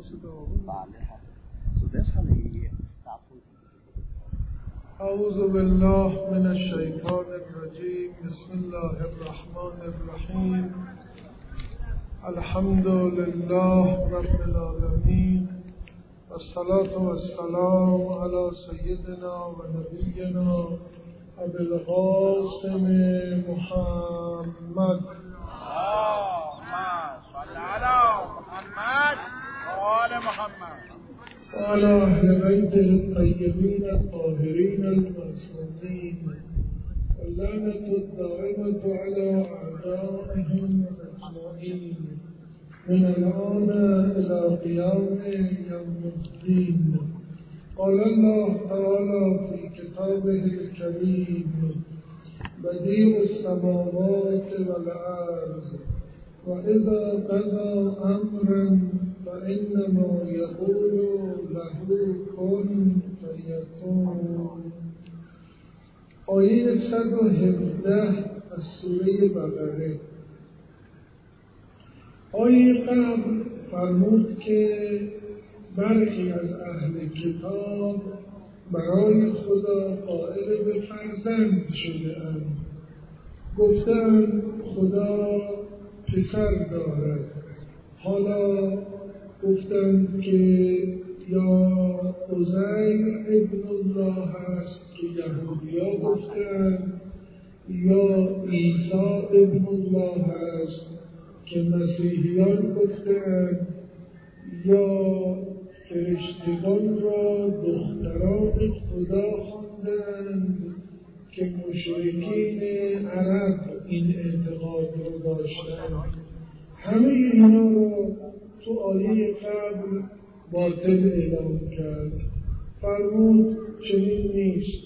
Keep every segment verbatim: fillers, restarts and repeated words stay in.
بله. So that's how they أعوذ بالله من الشیطان الرجیم. بسم الله الرحمن الرحیم. الحمد لله رب العالمین والصلاة والسلام على سیدنا و نبینا ابی القاسم محمد. صل على محمد وآل محمد وعلى أهل بيته الطيبين الطاهرين المعصومين واللعنة الدائمة على أعدائهم أجمعين من الآن إلى قيام يوم الدين. قال الله تعالى في كتابه الكريم: بديع السماوات والأرض وإذا قضى أمرا فإنما يقول له كن فيكون. آیه صد و هفده از سوره بقره. آیه قبل فرمود که برخی از اهل کتاب برای خدا قائل به فرزند شده اند. گفتند خدا پسر دارد. حالا گفتند که یا عزیر ابن الله هست که یهودیا گفتند، یا عیسی ابن الله هست که مسیحیان گفتند، یا فرشتگان را دختران خدا خواندند که مشرکین عرب این اعتقاد رو داشتند. همه اینا رو تو آیه قبل باطل اعلام کرد. فرمود چنین نیست.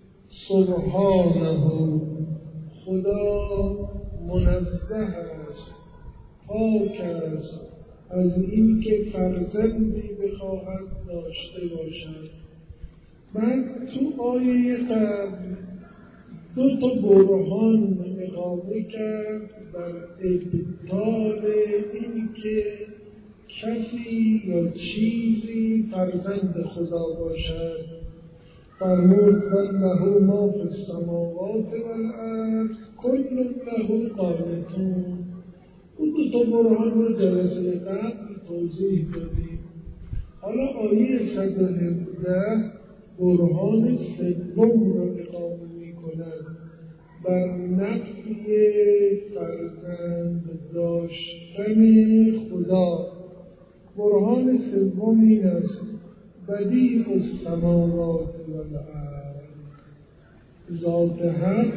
سبحانه، خدا منزه است، پاک است از این که فرزندی بخواهد داشته باشد. بعد تو آیه قبل دو تا برهان اقامه کرد بر ابطال این که کسی یا چیزی فرزند خدا باشد. فرمود له ما فی السماوات والارض کل له قانتون. اون دو تا برهان رو جلسه قبل توضیح دادیم. حالا آیه صد و هفده برهان سوم رو اقامه می کند بر نفی فرزند داشتن خدا. برهان سوم این است: بدیع السماوات والارض، ذات حق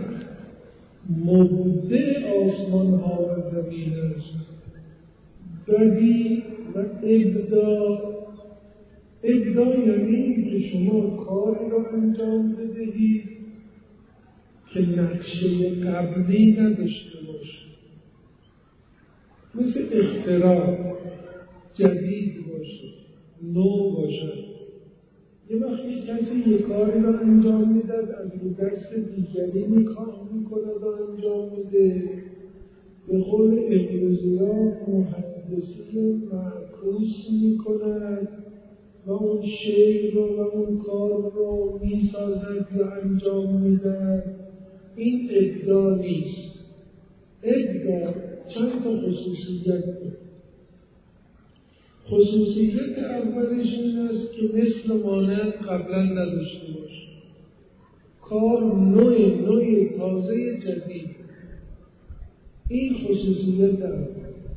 مبدع آسمان ها و زمین است. بدیع و ابداع. ابداع یعنی که شما کاری را انجام بدهید که نقشه قبلی نداشته باشه، مثل اختراع، جدید باشه، نو باشه. یه وقتی کسی یه کاری را انجام میداد از رو دست دیگری نکاه میکند و انجام میده. به قول امروزی ها محدثی معکوس میکند و اون شی رو و اون کار رو میسازد یا انجام میدهد. این ابداع نیست. ابداع چند تا خصوصیت داره. خصوصیت اولش این است که مثل مانند قبلا نداشته باشه. کار نوع نوع تازه جدید. این خصوصیت اول.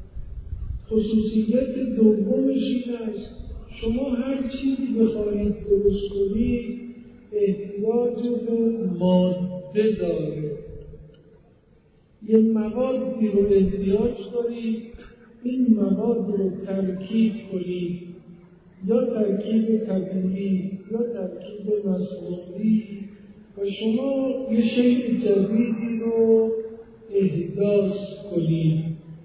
خصوصیت دومش این است شما هر چیزی بخواهید درست کنید احتیاج به ماده داره. یه موادی رو احتیاج دارید، این مواد رو ترکیب کنید، یا ترکیب طبیعی یا ترکیب مصنوعی، و شما یه شیء جدیدی رو احداث کنید.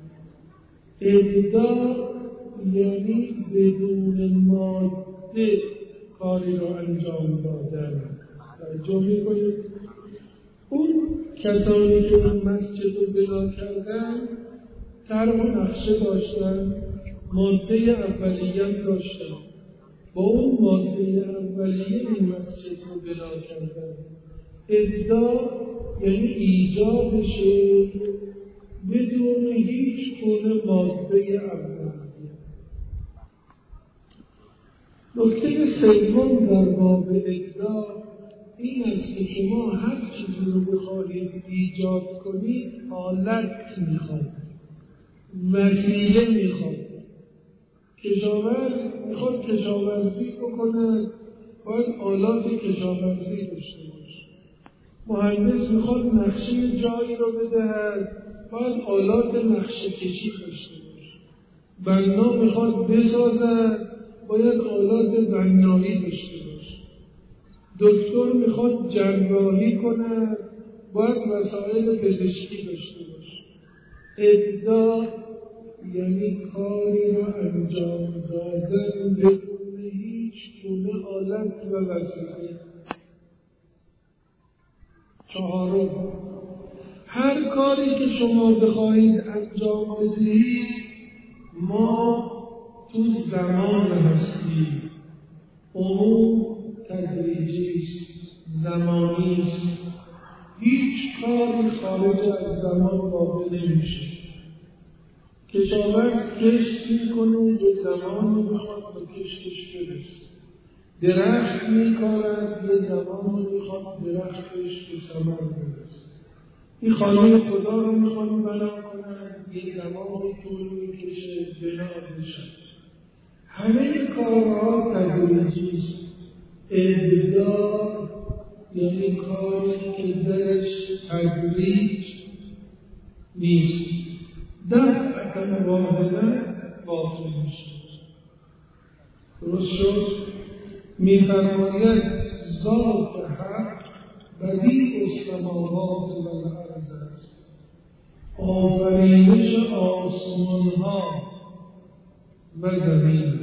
ابداع یعنی بدون ماده کاری رو انجام دادن. توجه می‌کنید؟ اون کسانی که این مسجد رو بنا کردن طرح و نقشه داشتن، ماده اولیه داشتم. با اون ماده اولیه این مسجد رو بنا کردن. ابداع یعنی ایجاد شی بدون هیچ گونه ماده اولیه. نکته سوم در باب ابداع این است که شما هر چیزی رو بخواهید ایجاد کنید آلت میخواد، وسیله میخواد. کشاورز میخواد کشاورزی بکنه، باید آلات کشاورزی داشته باشه. مهندس میخواد نقشه جایی رو بدهد، باید آلات نقشه کشی داشته باشه. بنا میخواد بسازد، باید آلات بنایی داشته باشه. دکتر میخواد جراحی کنه، باید وسایل پزشکی داشته باشه. ابداع یعنی کاری رو انجام دادن بدون هیچ گونه آلت و وسیله. چهارم، هر کاری که شما بخواهید انجام بدهید ما تو زمان هستیم. عموم تدریجی است، زمانی است. هیچ کاری خارج از زمان واقع نمیشه. کشاورز کشت میکنه، به زمانی بخواد به کشتش برسه. درخت میکارد، یه زمانی بخواد درختش به ثمر برسه. این خانه خدا رو میخواد بنا کنند، یه زمانی طول میکشه بنا بشه. همه کارها تدریجی است. ابداع یعنی کاری که درش تدریج نیست، دفعه واحده واقع میشه. درست شد؟ میفرماید ذات حق بدیع السماوات و الارض است. آفرینش آسمان ها و زمین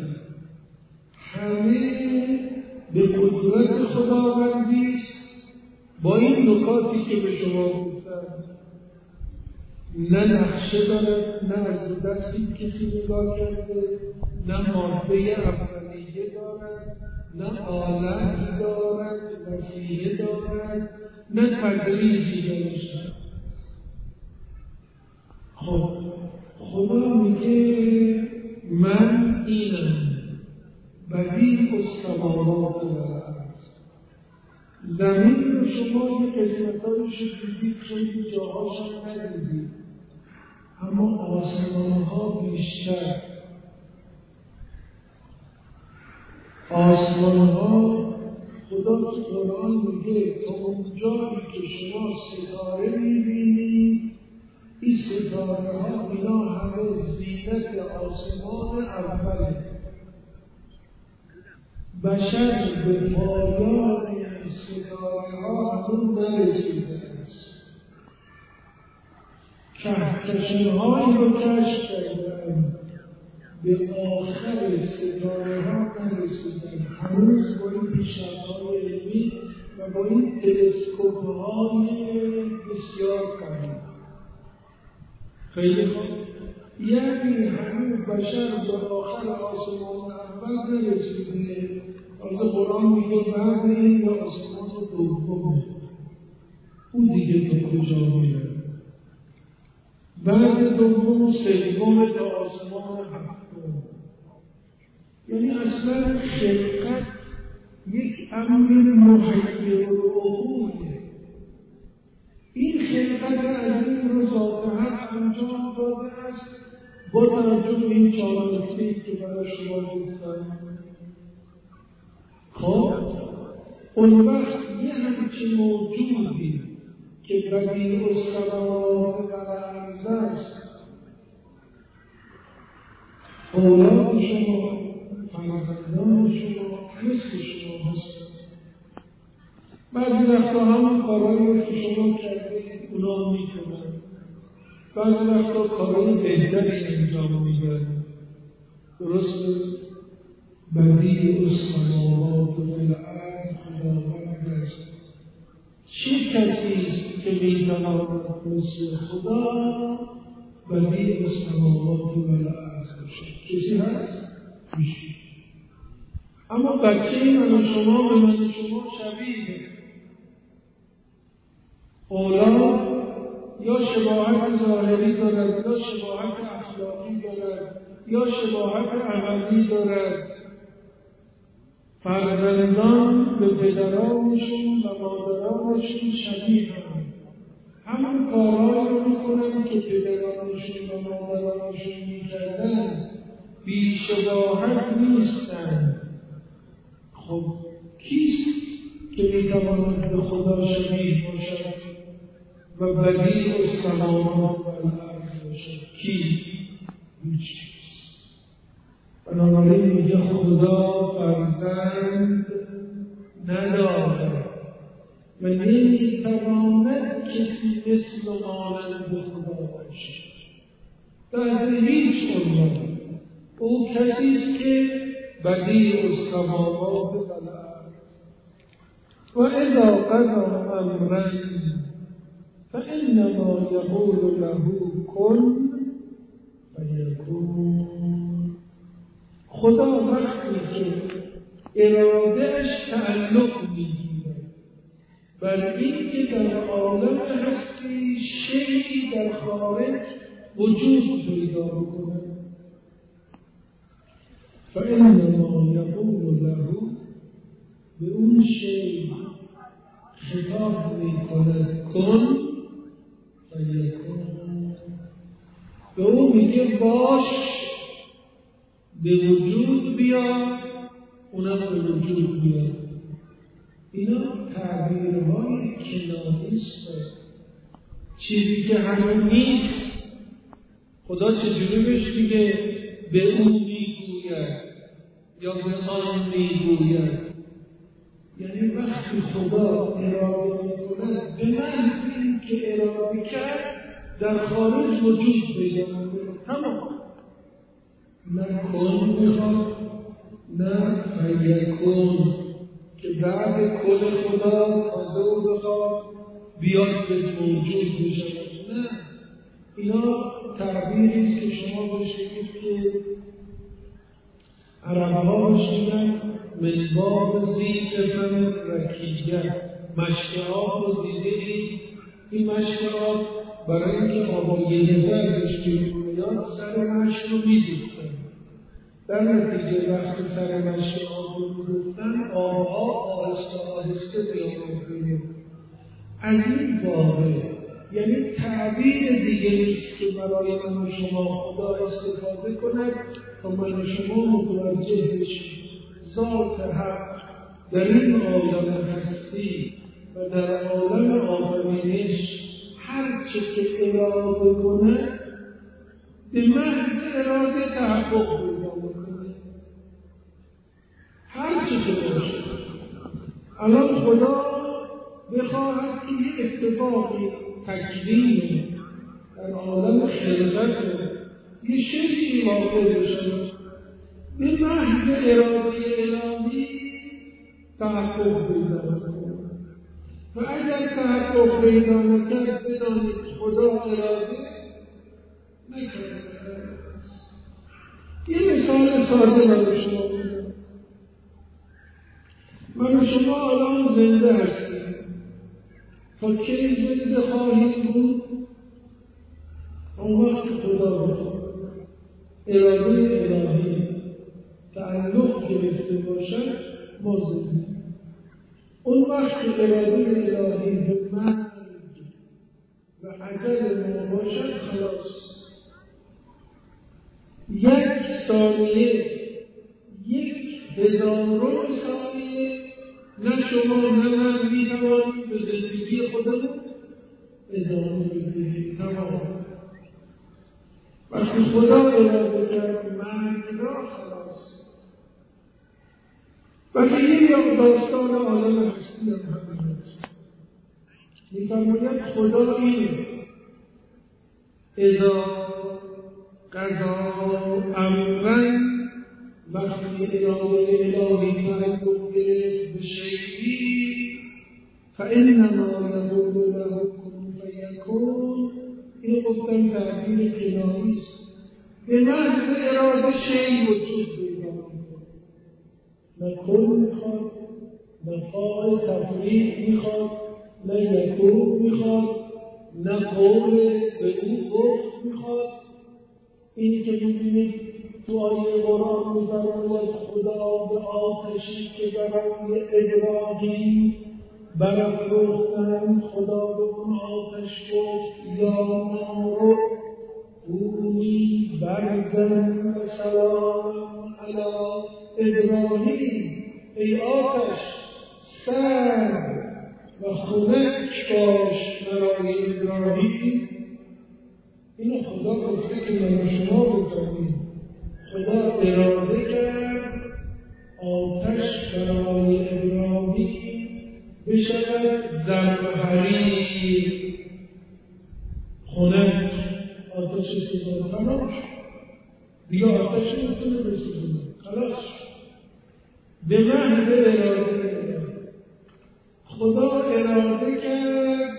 همه به قدرت خداوندی است. با این نکاتی که به شما گفتم، نه نقشه دارد، نه از دستی کسی نگاه کرده، نه ماده اولیه دارد، نه آلت دارد، وسیله دارد، نه تدریجی داشت. خب خدا میگه من اینم، بدیع السماوات و الارض. زمین رو شما یه قسمت‌هایش دیدید، خیلی جاهاش هم ندیدید، اما آسمان‌ها بیشتر. آسمان‌ها خدا تو قرآن میگه تا اونجایی که شما ستاره می‌بینید، این ستاره‌ها اینا همه زینت آسمان اوله. بشر به پایان این ستاره‌ها هنوز نرسیده است. کهکشان‌هایی رو کشف کردن، به آخر ستاره‌ها نرسیدن. هنوز با این پیشرفت‌های علمی و با این تلسکوپ‌های بسیار قوی. خیلی خوب، یعنی هنوز بشر به آخر آسمان اول نرسیده. از قرآن میگه بعد این به آسمان دوم، اون دیگه تا کجا میره؟ بعد دوم و سوم تا آسمان هفتم. یعنی اصلا خلقت یک امر محیرالعقوله. این خلقت عظیم رو ذات حق انجام داده است. با توجه به این چهار نکته‌ای که برای شما گفتم، خب اون وقت یه همچین موجودی که بدیع السماوات و الارض است، اولاد شما، فرزندان شما، مثل شما هست. بعضی وقتا همون کارهایی که شما کردید اونا میکنن، بعضی وقتا کارهای بهتری انجام میدن. درسته؟ بدیع السماوات و الارض خداوند است. چه کسی است که میتواند مثل خدا بدیع السماوات و الارض باشد؟ کسی هست؟ میشه. اما بچه من و شما به من و شما شبیه. اولاد یا شباهت ظاهری دارد یا شباهت اخلاقی دارد یا شباهت عملی دارد. فرزندان به پدرانشون و مادرانشون شبیه هم. همون کارهایی رو میکنن که پدرانشون و مادرانشون میکردن، بی شباهت نیستن. خب کیست که میتواند به خدا شبیه باشد و بدیع السماوات و الارض باشد؟ کی؟ هیچ. بنابراین میگه خدا فرزند ندارد و نمیتواند کسی مثل و مانند خدا باشد در هیچ عنوان. او کسی است که بدیع السماوات و الارض و اذا قضا امرا فانما یقول له کن فیکون. خدا وقتی که ارادهش تعلق میگیره بر این که در عالم هستی شیعی در خارج وجود پیدا بکنه، فانما یقول له، به اون شیء خطاب میکنه کن فیکون. به اون میگه باش، به وجود بیا، اونم به وجود بیا. اینا تعبیرهای کناییست. چیزی که همون نیست خدا چجوری بهش میگه به اون میگوید یا به آن میگوید؟ یعنی وقتی خدا اراده میکنه به محض این که اراده کرد در خارج وجود پیدا میکنه. تمام. نه کن میخواد نه فیکون که بعد کل خدا تازه او بخواد بیاد به موجود بشه. نه، اینا تعبیری است که شما بهش بگید که عرب‌ها بهش میگن من باب ذی‌طفل رکیه. مشک آب رو دیدید؟ این مشک آب برای اینکه آب یه دردش بیرون میاد سر مشک رو میدوختن. در نتیجه وقتی سر مشک آب رو میدوختن آبها آهسته آهسته بیرون میاد. از این واقع یعنی تعبیر دیگه نیست که برای من و شما خدا استفاده کند تا من و شما متوجه بشیم ذات حق در این عالم هستی و در عالم آفرینش هر چه که اراده کنه به محض اراده تحقق پیدا میکنه. هر چه که باشه. الان خدا بخواهد که یه اتفاقی تکوین در عالم خلقت یه شیئی واقع بشه، به محض اراده الهی تحقق پیدا میکنه. و اگر تحقق پیدا نکرد بدانید خدا اراده نکرده. یه مثال ساده برای شما بزنم. من و شما الان زنده هستیم. تا کی زنده خواهیم بود؟ اون وقت خدا بخواد اراده الهی تعلق گرفته باشد ما زنده. اون وقت اراده الهی به مرگ و اجل ما باشد خلاص. یک ثانیه، یک هزارم ثانیه نه شما نه من میتوانیم به زندگی خودمون ادامه بدهیم. تمام. وقتی خدا اراده کرد مرگ را خلاص. وقتی یک داستان عالم هستی هم همین است. می‌فرماید خدا اینه اذا قضا امرا، وقتی اراده الهی تعلق گرفت به شیئی فانما یقول له کن فیکون. این گفتن تعبیر کنایی است. به محض اراده شیء وجود پیدا میکنه. نه کل میخواد، نه فاعل تفریق میخواد، نه یکون میخواد، نه قول به او گفت میخواد. اینی که میبینید تو آیه قرآن می‌فرماید خدا به آتشی که برای ابراهیم برافروختند، خدا به اون آتش گفت یا نار کونی بردن و سلام علی ابراهیم. ای آتش سرد و خنک باش برای ابراهیم. اینو خدا گفته که من شما بفهمید. خدا اراده کرد آتش برای ابراهیم بشود زمهریر، خنک. آتش سوزان خلاص دیگه آتش نمیتونه بسوزونه، خلاص. به محض اراده خدا اراده کرد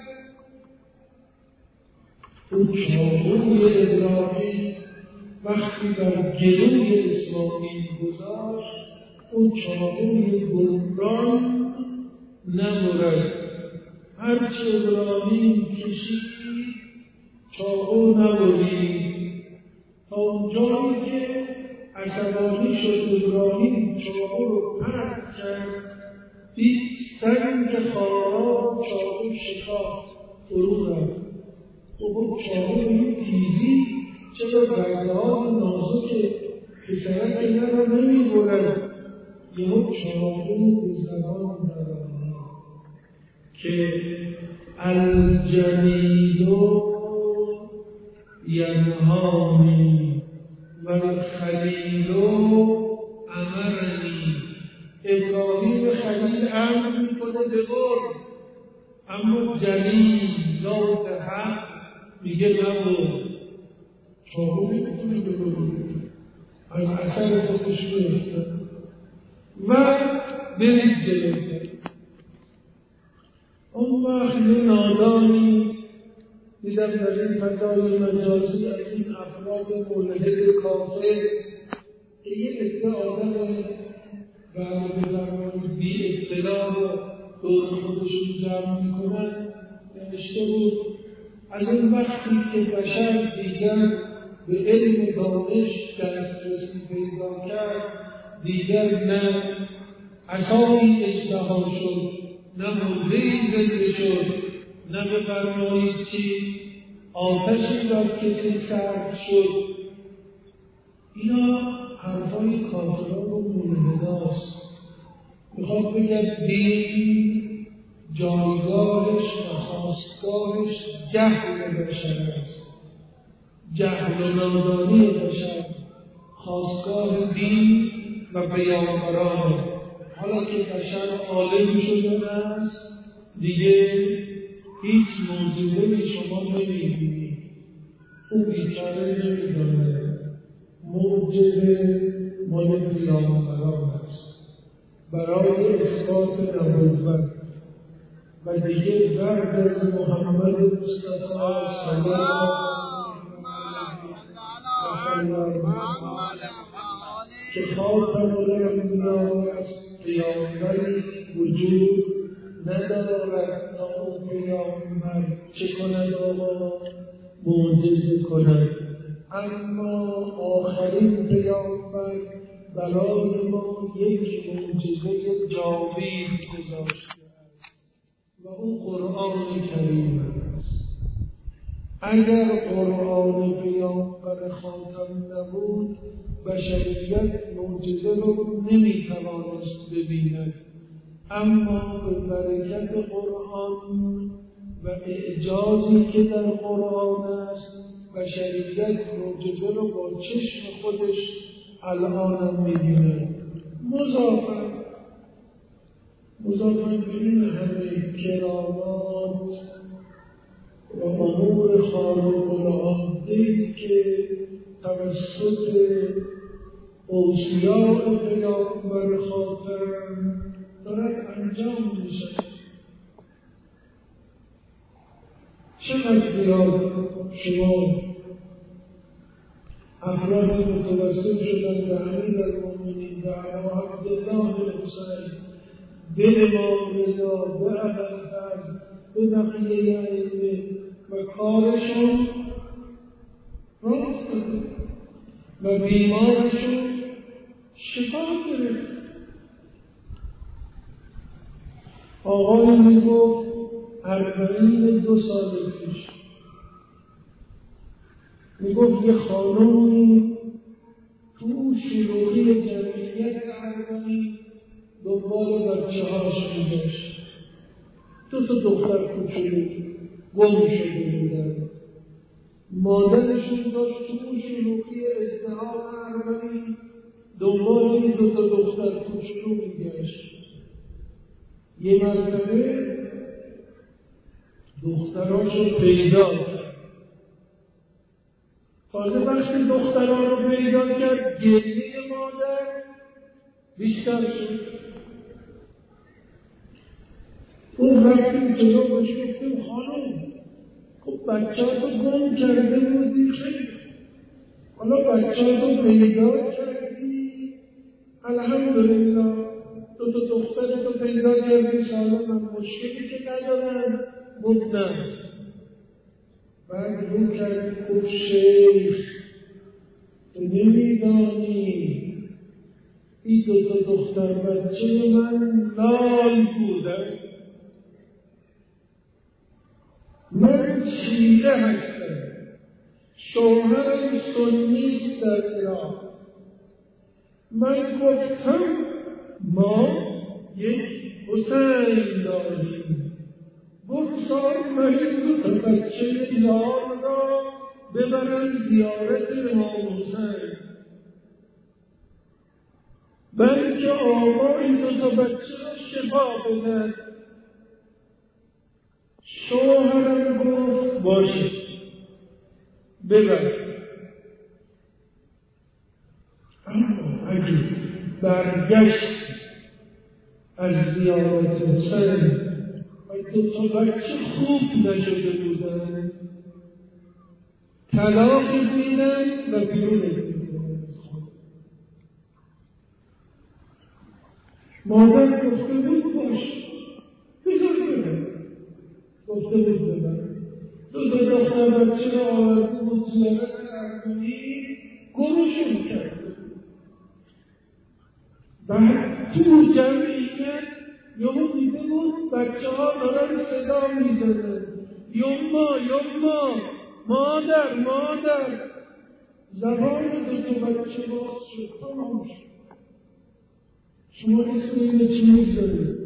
اون چاقوی ابراهیم وقتی بر گلوی اسماعیل گذاشت، اون چاقوی گمران نمرد. هرچی ابراهیم کشید چاقو نبرید، تا اونجایی که عصبانی شد ابراهیم چاقو رو پرت کرد، دید سنگ خارا چاقو شکافت فرو رفت. خب چاقو این تیزی چرا برده های نازک پسرک اینا را نمی برد؟ یه چاقو به زبان برد که الجلیلو ینهانی و الخلیلو امرنی. ابراهیم خلیل امر میکنه به قرب، اما جلیل ذات حق میگه نبود. چاقو نمیتونه بکنه، از اثر خودش میفته و برید جلوه. اون وقت یه نادانی دیدم در این فضای مجازی از این افراد ملحد کافر که یه عده آدم و بفرمایید بی اطلاع رو دور خودشون جمع میکنن نوشته بود از این وقتی که بشر دیگر به علم دانش دسترسی پیدا کرد، دیگر نه عصایی اژدها شد، نه مرده‌ای زنده شد، نه بفرمایید چی آتشی بر کسی سرد شد. اینا حرفای کافران و ملحداست. میخواد بگه دین جایگاهش و خواستگاهش جهل بشر است. جهل و نادانی بشر خواستگاه دین و پیامبران. حالا که بشر عالم شده است، دیگه هیچ معجزه‌ای شما نمی‌بینید. او بیچاره نمی‌داند معجزه مال پیامبران است برای اثبات نبوت. و دیگه بعد از محمد مصطفی صلی الله علیه و سلم که خاتم الانبیا است، پیامبری وجود ندارد تا اون پیامبر چه کند آقا؟ معجزه کند. اما آخرین پیامبر برای ما یک معجزه جاوید گذاشته و اون قرآن کریم است. اگر قرآن پیامبر خاتم نبود، بشریت معجزه رو نمیتوانست ببیند. اما به برکت قرآن و اعجازی که در قرآن است، بشریت معجزه رو با چشم خودش الان می‌بیند. مضافاً مضافاً به این همه کرامات و امور خارق‌العاده‌ای که توسط اوصیاء پیامبر خاتم دارد انجام می‌شود. چقدر زیاد شما افراد متوسل شدن به امیرالمؤمنین، به عبدالله بن حسین، به امام رضا، به ابوالفضل، به بقیه ائمه و کارشون راه افتاده و بیمارشون شفا گرفت. آقای میگفت اربعین دو سال پیش میگفت یه خانومی تو شلوغی جمعیت اربعین دنبال بچه هاش میگشت. دو تا دختر کوچولو گم شده بودن. مادرشون داشت تو شلوغی ازدحام اربعین دنبال این دو تا دختر کوچولو میگشت. یه مرتبه دختراشو پیدا کرد. تازه وقتی دختران رو پیدا کرد گریه مادر بیشتر شد. اون رفتیم جلو بهش گفتیم خانم خب بچه ها تو گم کرده بودی خیلی حالا بچه ها تو پیدا کردی الحمدلله دو تا دختر تو پیدا کردی سالم هم مشکلی که ندارن. گفت نه. بعد رو کرد گفت شیخ تو نمیدانی این دو تا دختر بچه من لال بودن. من شیعه هستم، شوهرم سنیست در عراق. من گفتم ما یک حسین داریم، بگذار من دو تا بچه لال را ببرم زیارت امام حسین، بلکه آقا این دو تا بچه را شفا بدن. شوهرم گفت باشه ببر. اما اگه برگشت از زیارت حسین و دو تا بچه خوب نشده بودن طلاق میدن و بیرون میدن از خود. مادر گفته بود باش بذار ببر. گفته بود ببر. دو تا دختر بچه را آورده بود زیارت اربعین گروشون کرده. بعد تو جمعیت یهو دیده بود بچه ها دارن صدا میزنن یما یما مادر مادر. زبان دو تا بچه باز شد. تمام شد. شما اسم اینه چی میزنید؟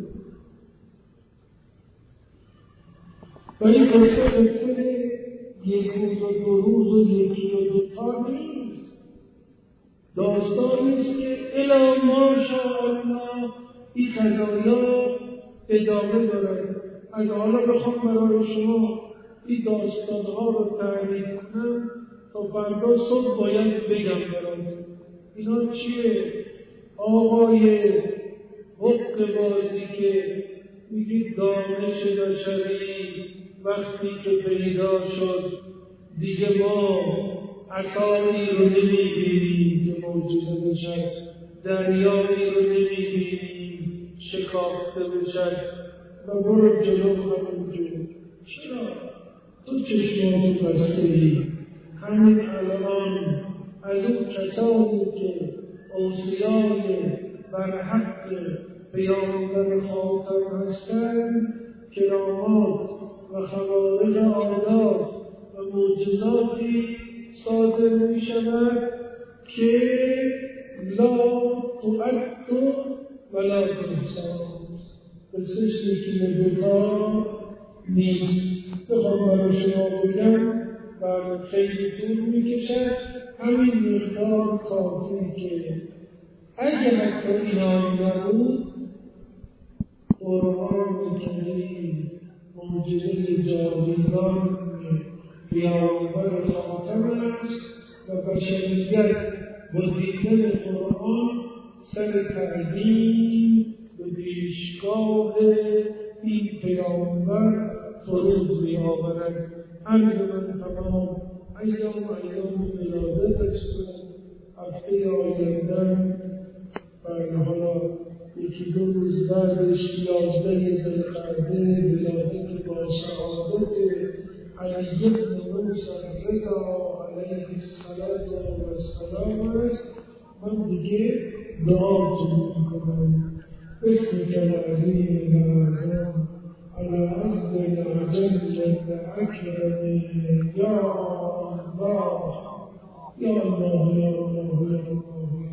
و این قصه قصه یک روز و دو روز و یکی و دو تا نیست. داستانی است که الی ماشاءالله این قضایا ادامه دارد. از حالا بخوام برای شما این داستانها رو تعریف کنم تا فردا صبح باید بگم براتون. اینا چیه؟ آقای حق بازی که میگه دانش بشری وقتی که پیدا شد دیگه ما عصایی رو نمیبینیم که معجزه بشد، دریایی رو نمیبینیم شکافته بشد و برو جلو همون جلو. چرا؟ تو چشماتو بسته‌ای. همین الان از اون کسانی که اوصیای برحق پیامبر خاتم هستند کرامات و خوارق عادات و معجزاتی صادر می شود که لا تعد ولا تحصی. قصه‌اش یکی دوتا نیست. بخوام برای شما بگم و خیلی طول می کشد. همین مقدار کافی که اگه حتی اینا نبود قرآن کریم معجزه جاویدان پیامبر خاتم است و بشریت با دیدن قرآن سر تعظیم به پیشگاه این پیامبر فرود می‌آورد. عرض من تمام ایام ایام ولادتش و هفته آینده و حالا یکی دو روز بعدش یازده ذوالقعده ولادت با سعادت علی بن موسی رضا علیه السلام است. من دیگه دعاتون میکنم. اسمك العظیم الأعظم العز الأجل الأكرم یا الله یا الله یا الله یا الله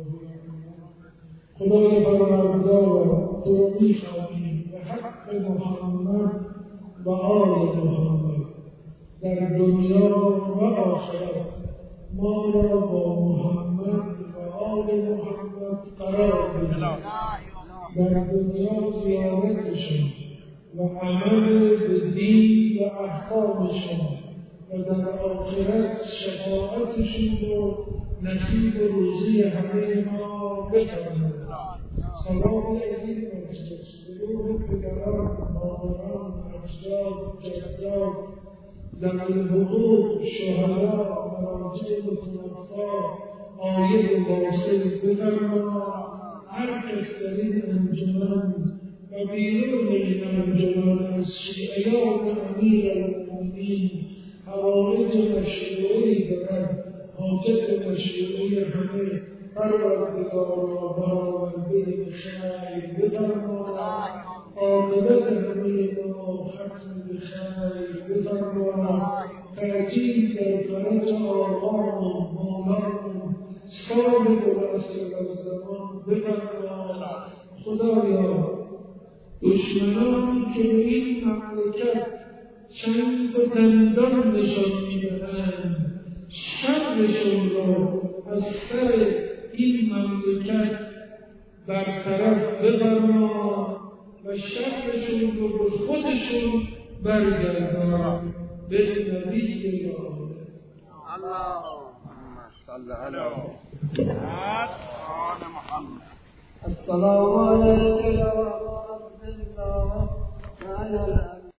خدای پروردگار تو را می‌خواهیم به حق محمد و آل محمد در دنیا و آخرت ما را با محمد و آل محمد قرار بدهید. در دنیا زیارتشان و عمل به دین و احکامشان و در آخرت شفاعتشون رو نصیب روزی همه ما بفرمایید. سلام علیکم درود پدران، مادران، اجداد، جدات، ذوی الحقوق، شهدا، مراجع متوفا، عاید واصل بفرما. هر کس در این انجمن و بیرون این انجمن از شیعیان امیر المؤمنین حوائج مشروعی دارد، حاجت مشروعی همه پروردگارا برآورده به خیر بفرما. عاقبت همه ما ختم به خیر بفرما. تأکید در فرج آقا و مولان صاحب العصر والزمان بفرما. خدایا دشمنانی که این مملکت چند و دندان نشان میدهند شرشون را از سر این مملکت برطرف بفرما و شرشون رو به خودشون برگردان. به نبی اللهم صل علی محمد. السلام علیکم و رحمت الله و